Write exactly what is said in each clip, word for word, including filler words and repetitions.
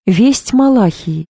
Весть Малахии.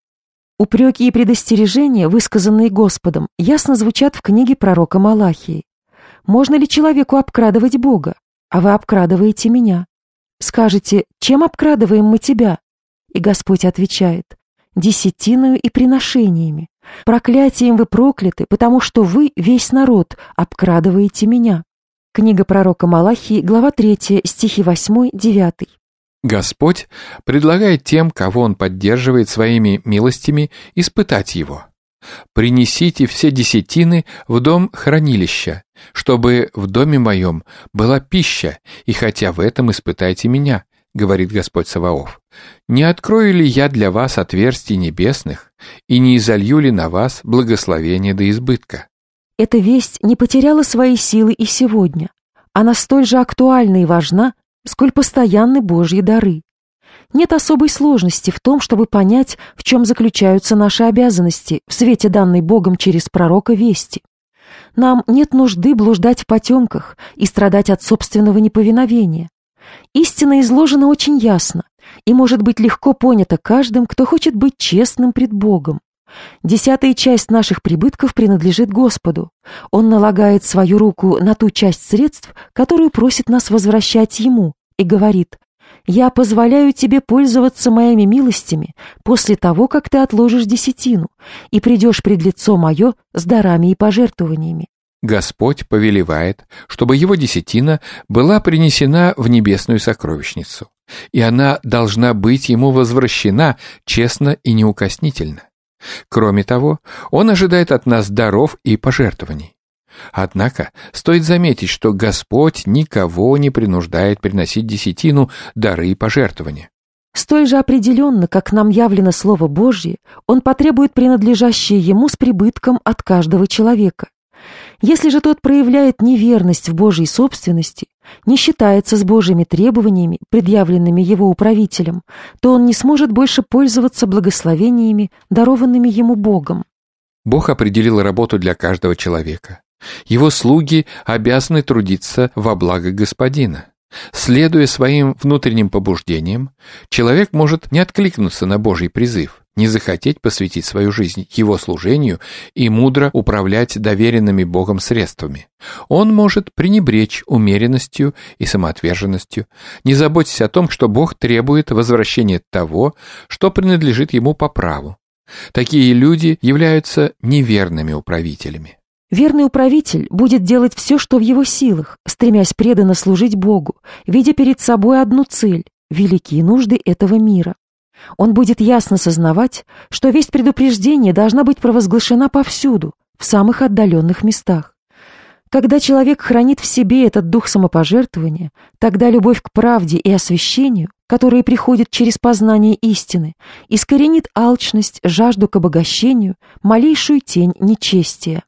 Упреки и предостережения, высказанные Господом, ясно звучат в книге пророка Малахии. «Можно ли человеку обкрадывать Бога? А вы обкрадываете меня. Скажете, чем обкрадываем мы тебя?» И Господь отвечает: «Десятиною и приношениями. Проклятием вы прокляты, потому что вы, весь народ, обкрадываете меня». Книга пророка Малахии, глава третья, стихи восемь-девять. Господь предлагает тем, кого Он поддерживает своими милостями, испытать Его. «Принесите все десятины в дом хранилища, чтобы в доме моем была пища, и хотя в этом испытайте меня, говорит Господь Саваоф. Не открою ли я для вас отверстий небесных, и не изолью ли на вас благословение до избытка?» Эта весть не потеряла своей силы и сегодня. Она столь же актуальна и важна, сколь постоянны Божьи дары. Нет особой сложности в том, чтобы понять, в чем заключаются наши обязанности в свете данной Богом через пророка вести. Нам нет нужды блуждать в потемках и страдать от собственного неповиновения. Истина изложена очень ясно и может быть легко понята каждым, кто хочет быть честным пред Богом. Десятая часть наших прибытков принадлежит Господу. Он налагает свою руку на ту часть средств, которую просит нас возвращать Ему, и говорит: «Я позволяю тебе пользоваться моими милостями после того, как ты отложишь десятину, и придешь пред лицо мое с дарами и пожертвованиями». Господь повелевает, чтобы Его десятина была принесена в небесную сокровищницу, и она должна быть Ему возвращена честно и неукоснительно. Кроме того, Он ожидает от нас даров и пожертвований. Однако стоит заметить, что Господь никого не принуждает приносить десятину, дары и пожертвования. Столь же определенно, как нам явлено Слово Божье, Он потребует принадлежащее Ему с прибытком от каждого человека. Если же тот проявляет неверность в Божьей собственности, не считается с Божьими требованиями, предъявленными его управителем, то он не сможет больше пользоваться благословениями, дарованными ему Богом. Бог определил работу для каждого человека. Его слуги обязаны трудиться во благо Господина. Следуя своим внутренним побуждениям, человек может не откликнуться на Божий призыв, не захотеть посвятить свою жизнь Его служению и мудро управлять доверенными Богом средствами. Он может пренебречь умеренностью и самоотверженностью, не заботясь о том, что Бог требует возвращения того, что принадлежит Ему по праву. Такие люди являются неверными управителями. Верный управитель будет делать все, что в его силах, стремясь преданно служить Богу, видя перед собой одну цель — великие нужды этого мира. Он будет ясно сознавать, что весть предупреждения должна быть провозглашена повсюду, в самых отдаленных местах. Когда человек хранит в себе этот дух самопожертвования, тогда любовь к правде и освящению, которые приходят через познание истины, искоренит алчность, жажду к обогащению, малейшую тень нечестия.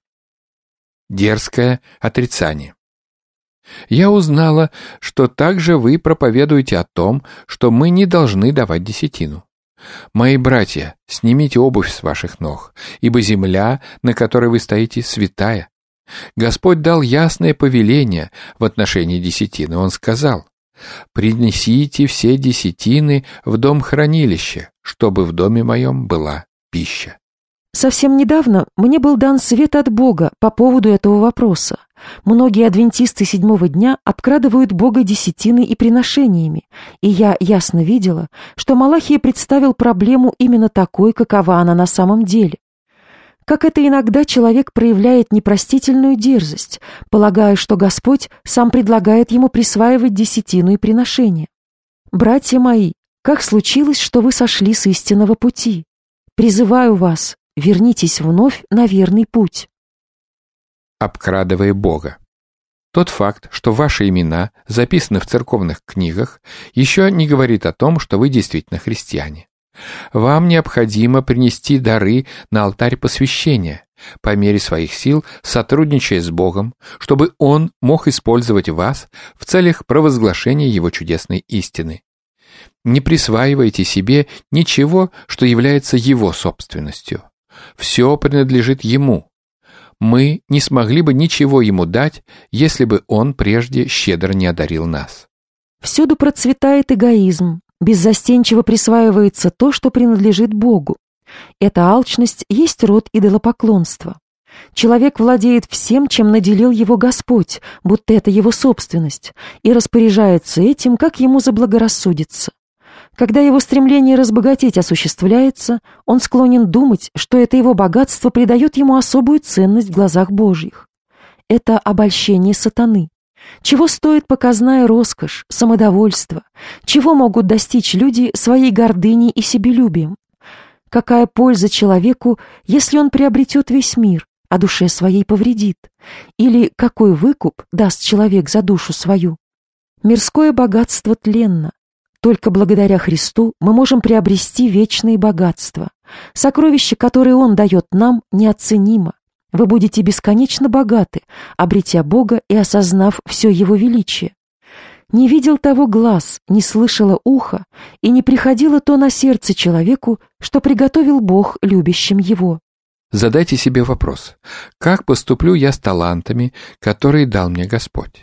Дерзкое отрицание. Я узнала, что также вы проповедуете о том, что мы не должны давать десятину. Мои братья, снимите обувь с ваших ног, ибо земля, на которой вы стоите, святая. Господь дал ясное повеление в отношении десятины. Он сказал: «Принесите все десятины в дом хранилища, чтобы в доме моем была пища». Совсем недавно мне был дан совет от Бога по поводу этого вопроса. Многие адвентисты седьмого дня обкрадывают Бога десятиной и приношениями, и я ясно видела, что Малахия представил проблему именно такой, какова она на самом деле. Как это иногда человек проявляет непростительную дерзость, полагая, что Господь сам предлагает ему присваивать десятину и приношения. Братья мои, как случилось, что вы сошли с истинного пути? Призываю вас, вернитесь вновь на верный путь. Обкрадывая Бога. Тот факт, что ваши имена записаны в церковных книгах, еще не говорит о том, что вы действительно христиане. Вам необходимо принести дары на алтарь посвящения, по мере своих сил сотрудничая с Богом, чтобы Он мог использовать вас в целях провозглашения Его чудесной истины. Не присваивайте себе ничего, что является Его собственностью. Все принадлежит Ему. Мы не смогли бы ничего Ему дать, если бы Он прежде щедро не одарил нас. Всюду процветает эгоизм, беззастенчиво присваивается то, что принадлежит Богу. Эта алчность есть род идолопоклонства. Человек владеет всем, чем наделил его Господь, будто это его собственность, и распоряжается этим, как ему заблагорассудится. Когда его стремление разбогатеть осуществляется, он склонен думать, что это его богатство придает ему особую ценность в глазах Божьих. Это обольщение сатаны. Чего стоит показная роскошь, самодовольство? Чего могут достичь люди своей гордыней и себелюбием? Какая польза человеку, если он приобретет весь мир, а душе своей повредит? Или какой выкуп даст человек за душу свою? Мирское богатство тленно. Только благодаря Христу мы можем приобрести вечные богатства. Сокровища, которые Он дает нам, неоценимо. Вы будете бесконечно богаты, обретя Бога и осознав все Его величие. Не видел того глаз, не слышало ухо, и не приходило то на сердце человеку, что приготовил Бог любящим Его. Задайте себе вопрос: как поступлю я с талантами, которые дал мне Господь?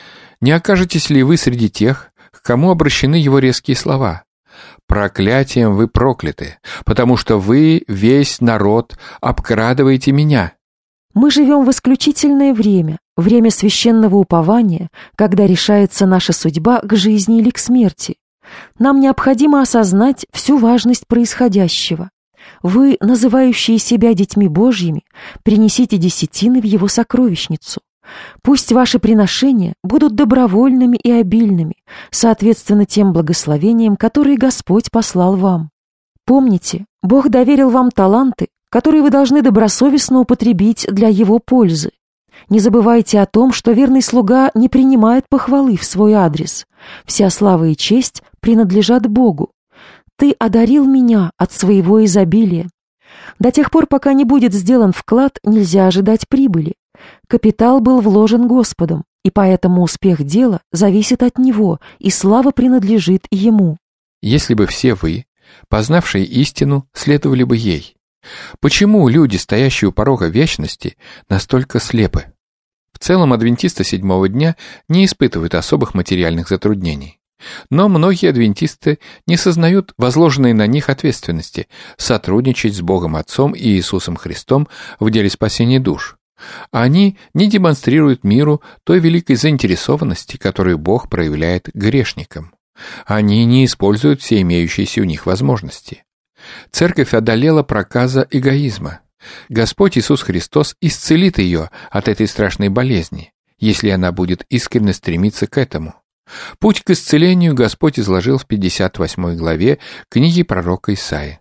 Не окажетесь ли вы среди тех, к кому обращены Его резкие слова? «Проклятием вы прокляты, потому что вы, весь народ, обкрадываете меня». Мы живем в исключительное время, время священного упования, когда решается наша судьба к жизни или к смерти. Нам необходимо осознать всю важность происходящего. Вы, называющие себя детьми Божьими, принесите десятины в Его сокровищницу. Пусть ваши приношения будут добровольными и обильными, соответственно тем благословениям, которые Господь послал вам. Помните, Бог доверил вам таланты, которые вы должны добросовестно употребить для Его пользы. Не забывайте о том, что верный слуга не принимает похвалы в свой адрес. Вся слава и честь принадлежат Богу. Ты одарил меня от своего изобилия. До тех пор, пока не будет сделан вклад, нельзя ожидать прибыли. Капитал был вложен Господом, и поэтому успех дела зависит от Него, и слава принадлежит Ему. Если бы все вы, познавшие истину, следовали бы ей, почему люди, стоящие у порога вечности, настолько слепы? В целом адвентисты седьмого дня не испытывают особых материальных затруднений. Но многие адвентисты не сознают возложенной на них ответственности сотрудничать с Богом Отцом и Иисусом Христом в деле спасения душ. Они не демонстрируют миру той великой заинтересованности, которую Бог проявляет к грешникам. Они не используют все имеющиеся у них возможности. Церковь одолела проказа эгоизма. Господь Иисус Христос исцелит ее от этой страшной болезни, если она будет искренне стремиться к этому. Путь к исцелению Господь изложил в пятьдесят восьмой главе книги пророка Исаии.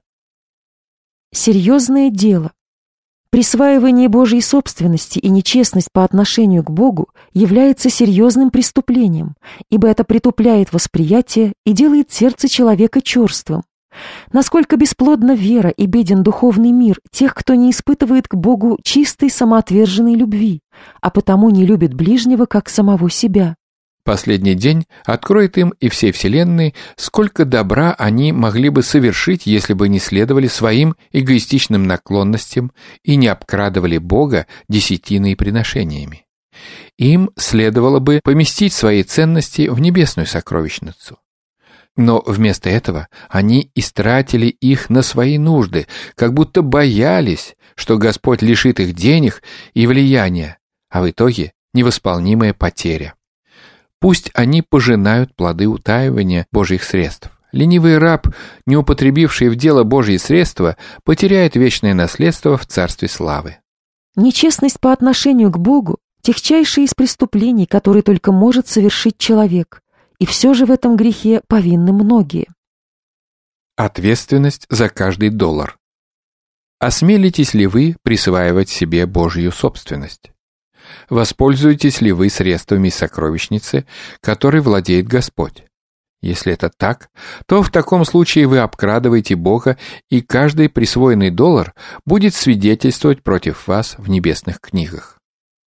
Серьезное дело. Присваивание Божьей собственности и нечестность по отношению к Богу является серьезным преступлением, ибо это притупляет восприятие и делает сердце человека черствым. Насколько бесплодна вера и беден духовный мир тех, кто не испытывает к Богу чистой самоотверженной любви, а потому не любит ближнего как самого себя. Последний день откроет им и всей вселенной, сколько добра они могли бы совершить, если бы не следовали своим эгоистичным наклонностям и не обкрадывали Бога десятиной и приношениями. Им следовало бы поместить свои ценности в небесную сокровищницу. Но вместо этого они истратили их на свои нужды, как будто боялись, что Господь лишит их денег и влияния, а в итоге невосполнимая потеря. Пусть они пожинают плоды утаивания Божьих средств. Ленивый раб, не употребивший в дело Божьи средства, потеряет вечное наследство в Царстве славы. Нечестность по отношению к Богу – тягчайшее из преступлений, которые только может совершить человек. И все же в этом грехе повинны многие. Ответственность за каждый доллар. Осмелитесь ли вы присваивать себе Божью собственность? Воспользуетесь ли вы средствами сокровищницы, которой владеет Господь? Если это так, то в таком случае вы обкрадываете Бога, и каждый присвоенный доллар будет свидетельствовать против вас в небесных книгах.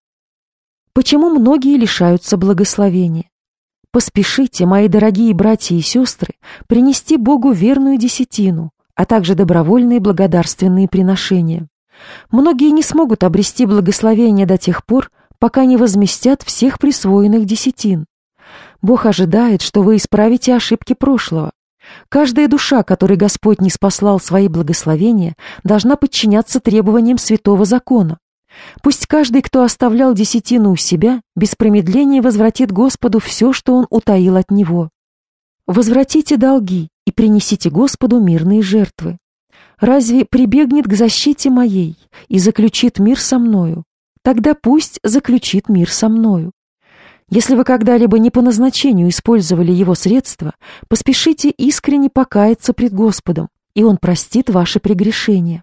Почему многие лишаются благословения? Поспешите, мои дорогие братья и сестры, принести Богу верную десятину, а также добровольные благодарственные приношения. Многие не смогут обрести благословение до тех пор, пока не возместят всех присвоенных десятин. Бог ожидает, что вы исправите ошибки прошлого. Каждая душа, которой Господь ниспослал свои благословения, должна подчиняться требованиям святого закона. Пусть каждый, кто оставлял десятину у себя, без промедления возвратит Господу все, что он утаил от него. Возвратите долги и принесите Господу мирные жертвы. Разве прибегнет к защите моей и заключит мир со мною? Тогда пусть заключит мир со мною. Если вы когда-либо не по назначению использовали его средства, поспешите искренне покаяться пред Господом, и он простит ваши прегрешения.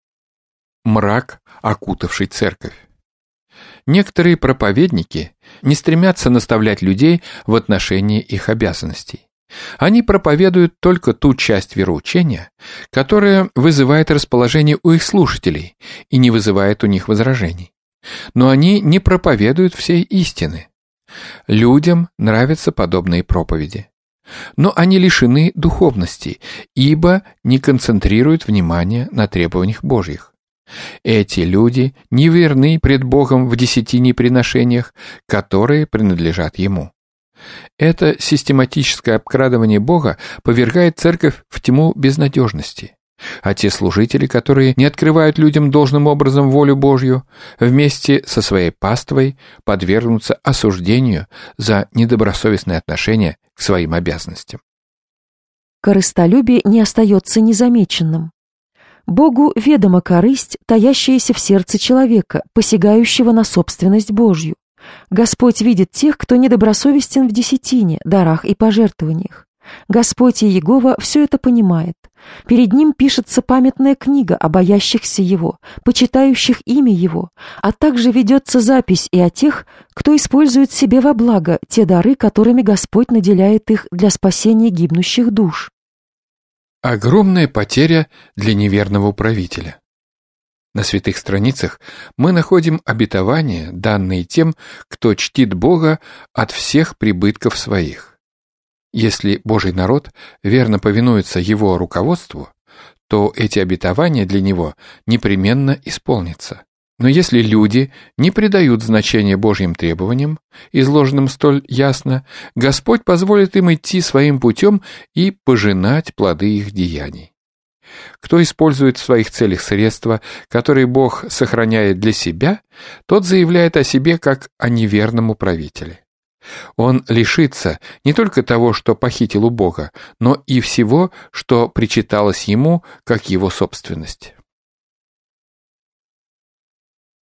Мрак, окутавший церковь. Некоторые проповедники не стремятся наставлять людей в отношении их обязанностей. Они проповедуют только ту часть вероучения, которая вызывает расположение у их слушателей и не вызывает у них возражений. Но они не проповедуют всей истины. Людям нравятся подобные проповеди. Но они лишены духовности, ибо не концентрируют внимание на требованиях Божьих. Эти люди не верны пред Богом в десятине приношениях, которые принадлежат Ему. Это систематическое обкрадывание Бога повергает церковь в тьму безнадежности. А те служители, которые не открывают людям должным образом волю Божью, вместе со своей паствой подвергнутся осуждению за недобросовестное отношение к своим обязанностям. Корыстолюбие не остается незамеченным. Богу ведома корысть, таящаяся в сердце человека, посягающего на собственность Божью. Господь видит тех, кто недобросовестен в десятине, дарах и пожертвованиях. Господь и Иегова все это понимает. Перед Ним пишется памятная книга о боящихся Его, почитающих имя Его, а также ведется запись и о тех, кто использует себе во благо те дары, которыми Господь наделяет их для спасения гибнущих душ. Огромная потеря для неверного управителя. На святых страницах мы находим обетования, данные тем, кто чтит Бога от всех прибытков своих. Если Божий народ верно повинуется Его руководству, то эти обетования для него непременно исполнятся. Но если люди не придают значения Божьим требованиям, изложенным столь ясно, Господь позволит им идти своим путем и пожинать плоды их деяний. Кто использует в своих целях средства, которые Бог сохраняет для себя, тот заявляет о себе как о неверном управителе. Он лишится не только того, что похитил у Бога, но и всего, что причиталось ему как его собственность.